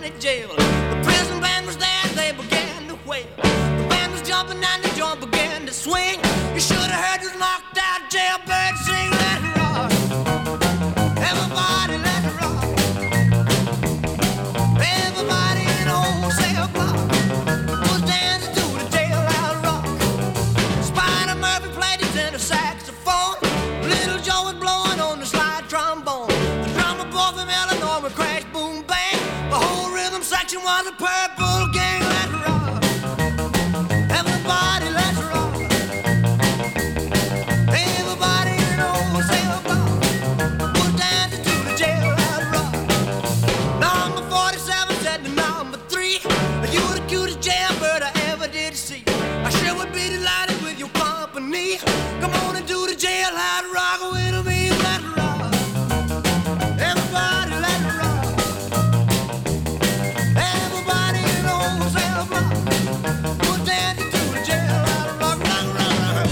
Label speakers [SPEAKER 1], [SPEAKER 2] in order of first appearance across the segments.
[SPEAKER 1] County Jail. The prison band was there, they began to wail. The band was jumping and the joint began to swing. You should have heard those knocked out jailbirds sing. Let it rock, everybody let it rock. Everybody in the whole cell block was dancing to the jailhouse rock. Spider Murphy played his tenor saxophone. Little Joe was blowing on the slide trombone. The drummer boy from Illinois would crash, boom, bang. The whole rhythm section was a purple gang. Let's rock, everybody, let's rock. Everybody in the whole cell block was dancing to the jailhouse rock. Number 47 said to number 3, "You're the cutest jailbird I ever did see. I sure would be delighted with your company. Come on and do the jailhouse rock with me. Let's rock, everybody, let's rock. Everybody in the whole cell block was dancing to the jailhouse rock, rock, rock, rock."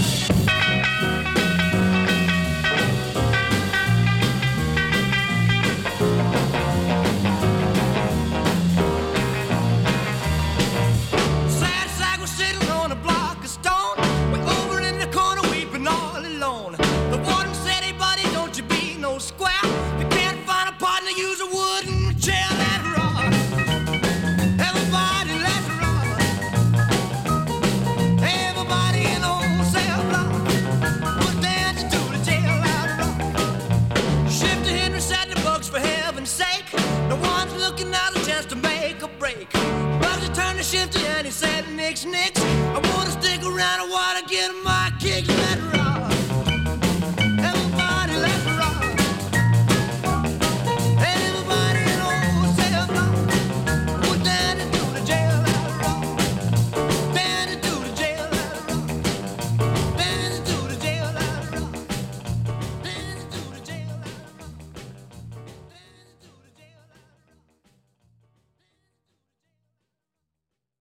[SPEAKER 1] Sad sack was sitting on a block of stone, way over in the corner weeping all alone. The warden said, "Hey buddy, don't you be no square. If you can't find a partner, use a wooden chair." Let's rock, everybody, let's rock. Everybody in the whole cell block was dancing to the jailhouse rock. Shifty Henry said the books, for heaven's sake. No one's looking out a chance to make a break. Bugsy turned to Shifty and he said, "Nix, nix. I wanna stick around, I wanna get my kicks." Let's rock.